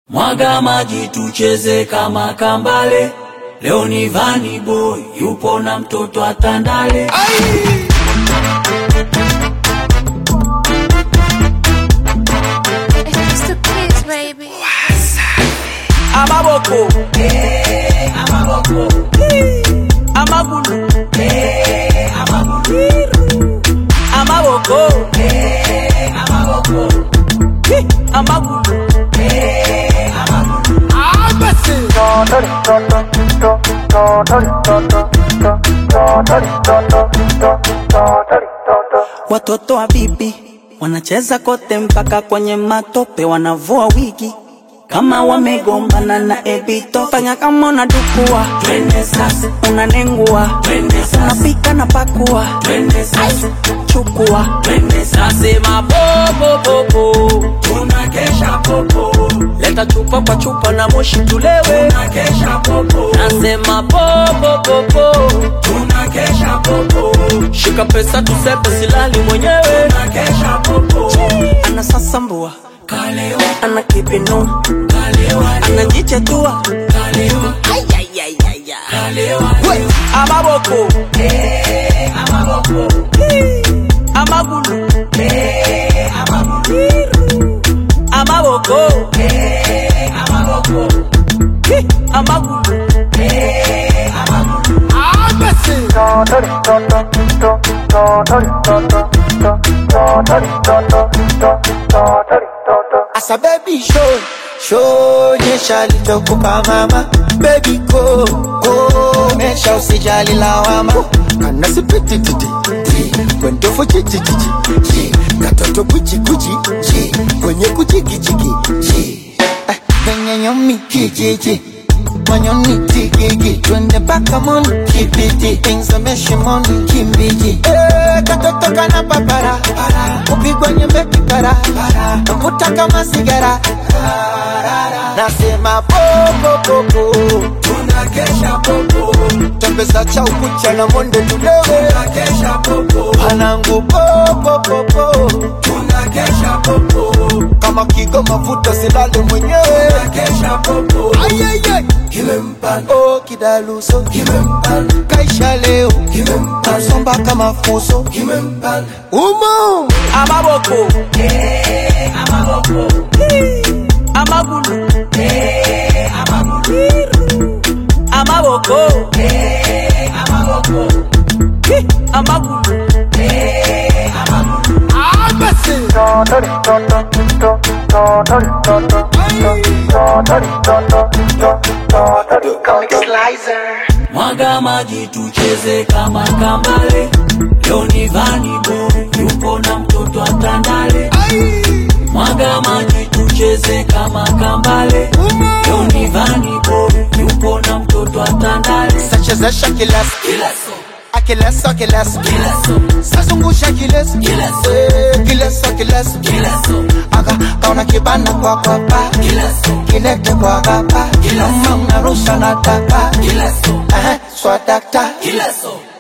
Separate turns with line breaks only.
Mwaga maji tucheze kama kambale. Leo ni Vanny Boy yupo na mtoto atandale.
It's the kids, baby.
Amaboko, amaboko, amagulu, amagulu, amaboko, amaboko, amagulu, watoto wa bibi wanacheza kote mpaka kwenye matope, wanavua wigi kama wamegombana na ebito. Fanya kama unadukua,
Twende sasa,
unanengua,
twende sasa,
unapika na pakua,
twende sasa,
chukua.
twende sasa.
Sema popo popo,
Tunakesha popo,
leta chupa kwa chupa na moshi tulewe.
tunakesha popo,
Nasema popo popo,
tunakesha popo,
shika pesa tusepe silali mwenyewe.
tunakesha popo.
Ana sasambua,
Kalewa,
ana kipinu,
kalewa,
anajichetua.
kalewa,
Kalewa.
kalewa,
Amaboko,
amaboko,
amagulu,
amaboko,
amaboko,
amaboko,
amagulu.
Asa baby show nyesha litokupa mama. Baby go mesha usijali lawama. Kana sipiti titi kwendo fo chichi katoto kuchi kwenye kuchiki kwenye nyomi kijiji manyoni tigigi twende paka moni kipiti ingzameshe moni kimbiji katoto kana papara upigwa nyembe kipara mvuta kama sigara. Nasema popo
tunakesha popo,
tembeza cha ukucha na monde tulewe.
tunakesha popo,
Panangu popo
tunakesha popo,
kama kigo mafuta silale mwenyewe.
tunakesha popo.
Ayayay
Kimempanda,
oh kidaluso
kimempanda,
kaisha leo
kimempanda,
somba kama fuso
kimempanda.
umo.
Amaboko,
Amaboko,
amagulu,
amaboko,
amaboko,
amaboko,
amagulu.
Mwaga maji tucheze kama kambale. Leo ni Vanny Boy yupo na mtoto atandale. Mwaga maji tucheze kama kambale. Leo ni Vanny Boy yupo na mtoto atandale.
Sachezesha kileso
Kileso,
akileso
kileso,
sazungusha kileso
Kileso.
kileso
kileso,
aga kaona kibana kwa pa
kileso,
kilete kwa gapa
Kileso.
mama unarusha na taka
kileso,
swadakta
kileso.